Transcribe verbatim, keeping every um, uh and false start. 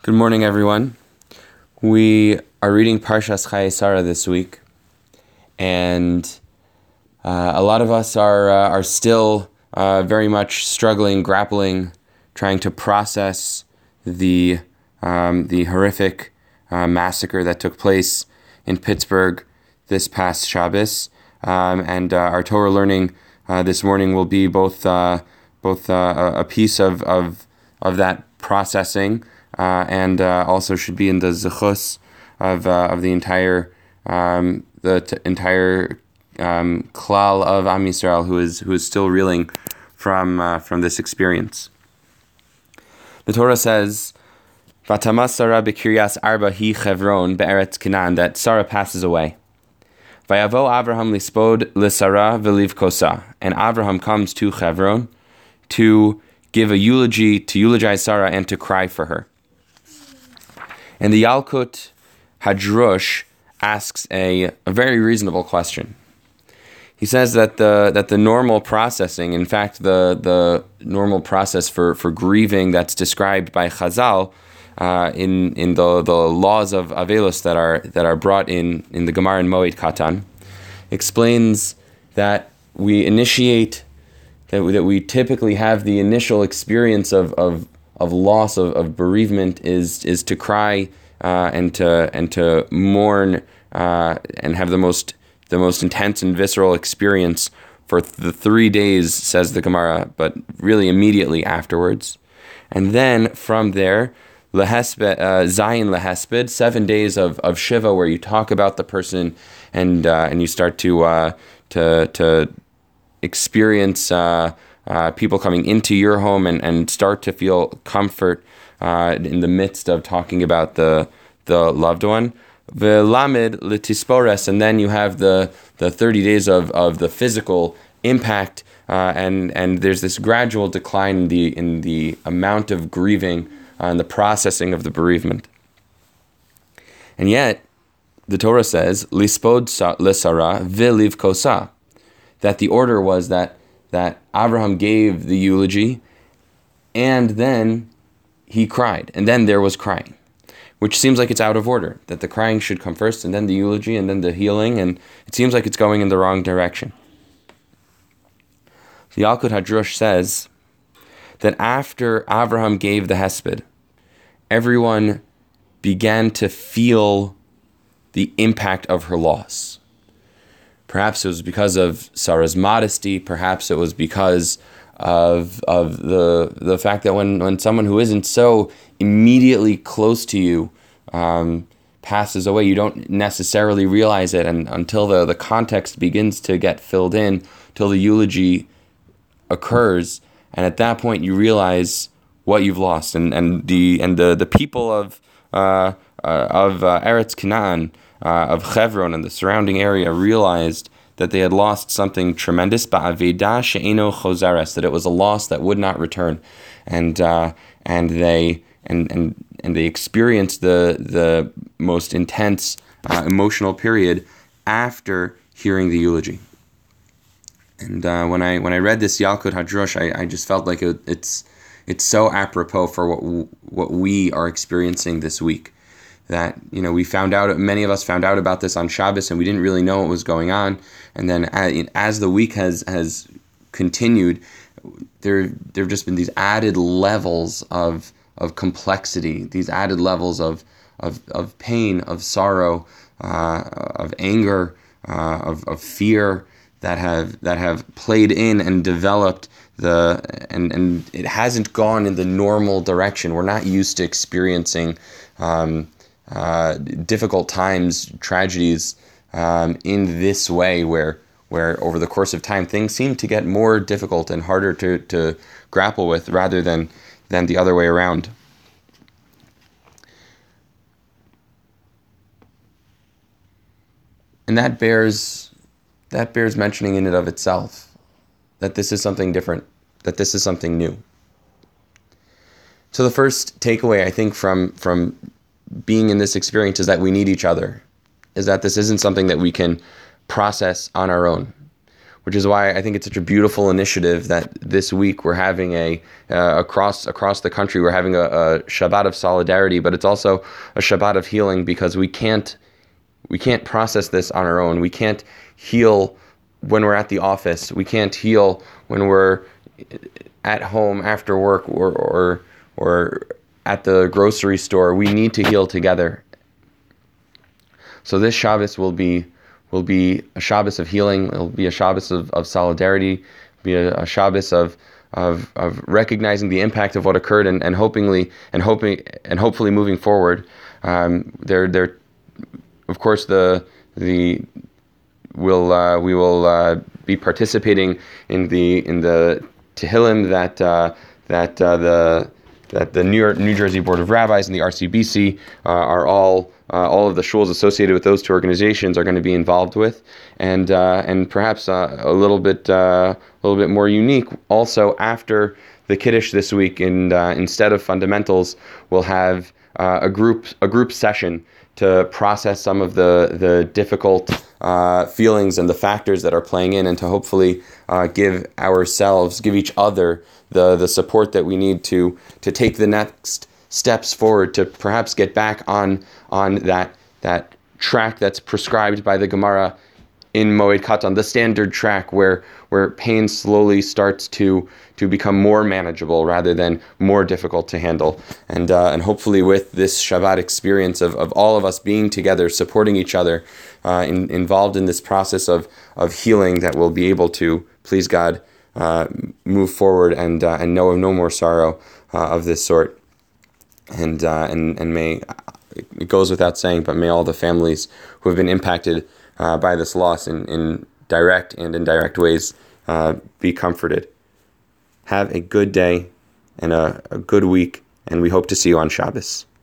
Good morning, everyone. We are reading Parshas Chayei Sarah this week, and uh, a lot of us are uh, are still uh, very much struggling, grappling, trying to process the um, the horrific uh, massacre that took place in Pittsburgh this past Shabbos. Um, and uh, our Torah learning uh, this morning will be both uh, both uh, a piece of of of that processing. Uh, and uh, also should be in the zechus of uh, of the entire um, the t- entire um, klal of Am Yisrael, who is who is still reeling from uh, from this experience. The Torah says, "Vatamas Sarah b'kiryas arba hi Chevron be'eretz Canaan," that Sarah passes away. Vayavo Avraham lispod l'Sarah v'livkosa, and Avraham comes to Chevron to give a eulogy, to eulogize Sarah and to cry for her. And the Yalkut Hadrush asks a, a very reasonable question. He says that the that the normal processing, in fact, the the normal process for, for grieving that's described by Chazal uh, in in the, the laws of Avelos that are that are brought in in the Gemara in Moed Katan, explains that we initiate that we, that we typically have the initial experience of of of loss of, of bereavement is is to cry uh, and to and to mourn uh, and have the most the most intense and visceral experience for th- the three days, says the Gemara, but really immediately afterwards. And then from there, lehesped, uh, Zayin lehesped, seven days of, of Shiva, where you talk about the person and uh, and you start to uh, to to experience uh, uh, people coming into your home and, and start to feel comfort uh, in the midst of talking about the the loved one. V'lamed l'tispores, and then you have the the thirty days of, of the physical impact, uh, and and there's this gradual decline in the in the amount of grieving uh, and the processing of the bereavement. And yet, the Torah says lispod l'Sarah v'livkosa, that the order was that that Abraham gave the eulogy, and then he cried, and then there was crying, which seems like it's out of order, that the crying should come first, and then the eulogy, and then the healing, and it seems like it's going in the wrong direction. The Yalkut Hadrush says that after Abraham gave the hesped, everyone began to feel the impact of her loss. Perhaps it was because of Sarah's modesty. Perhaps it was because of of the the fact that when, when someone who isn't so immediately close to you um, passes away, you don't necessarily realize it and until the, the context begins to get filled in, till the eulogy occurs, and at that point you realize what you've lost. And and the and the, the people of uh, uh, of uh, Eretz Canaan, Uh, of Chevron and the surrounding area, realized that they had lost something tremendous, ba'aveda she'eno chozares, that it was a loss that would not return, and uh, and they and and and they experienced the the most intense uh, emotional period after hearing the eulogy. And uh, when I when I read this Yalkut Hadrush, I, I just felt like it, it's it's so apropos for what w- what we are experiencing this week. That, you know, we found out, many of us found out about this on Shabbos, and we didn't really know what was going on. And then as the week has has continued, there there have just been these added levels of of complexity, these added levels of of, of pain, of sorrow, uh, of anger, uh, of of fear that have that have played in and developed the and and it hasn't gone in the normal direction. We're not used to experiencing Um, Uh, difficult times, tragedies um, in this way, where where over the course of time things seem to get more difficult and harder to, to grapple with, rather than than the other way around. And that bears that bears mentioning in and of itself, that this is something different, that this is something new. So the first takeaway, I think, from from being in this experience is that we need each other, is that this isn't something that we can process on our own. which is why I think it's such a beautiful initiative that this week we're having a uh, across across the country we're having a, a Shabbat of solidarity, but it's also a Shabbat of healing, because we can't we can't process this on our own. We can't heal when we're at the office. We can't heal when we're at home after work or or or at the grocery store. We need to heal together. So this Shabbos will be will be a Shabbos of healing. It'll be a Shabbos of, of solidarity, be a, a Shabbos of, of of recognizing the impact of what occurred, and, and hopingly and hoping and hopefully moving forward. Um, there there of course the the will uh, we will uh, be participating in the in the Tehillim that uh, that uh, the that the New York, New Jersey Board of Rabbis and the R C B C uh, are all uh, all of the shuls associated with those two organizations are going to be involved with, and uh, and perhaps uh, a little bit uh, a little bit more unique. Also, after the Kiddush this week, in uh, instead of fundamentals, we'll have uh, a group a group session to process some of the the difficult uh, feelings and the factors that are playing in, and to hopefully uh, give ourselves, give each other the the support that we need to to take the next steps forward, to perhaps get back on on that that track that's prescribed by the Gemara in Moed Katan, the standard track where where pain slowly starts to to become more manageable rather than more difficult to handle. And uh, and hopefully with this Shabbat experience of, of all of us being together, supporting each other, uh, in, involved in this process of, of healing, that we'll be able to, please God, uh, move forward and uh, and know no more sorrow uh, of this sort. And uh, and and may, it goes without saying, but may all the families who have been impacted uh, by this loss in, in direct and indirect ways uh, be comforted. Have a good day and a, a good week, and we hope to see you on Shabbos.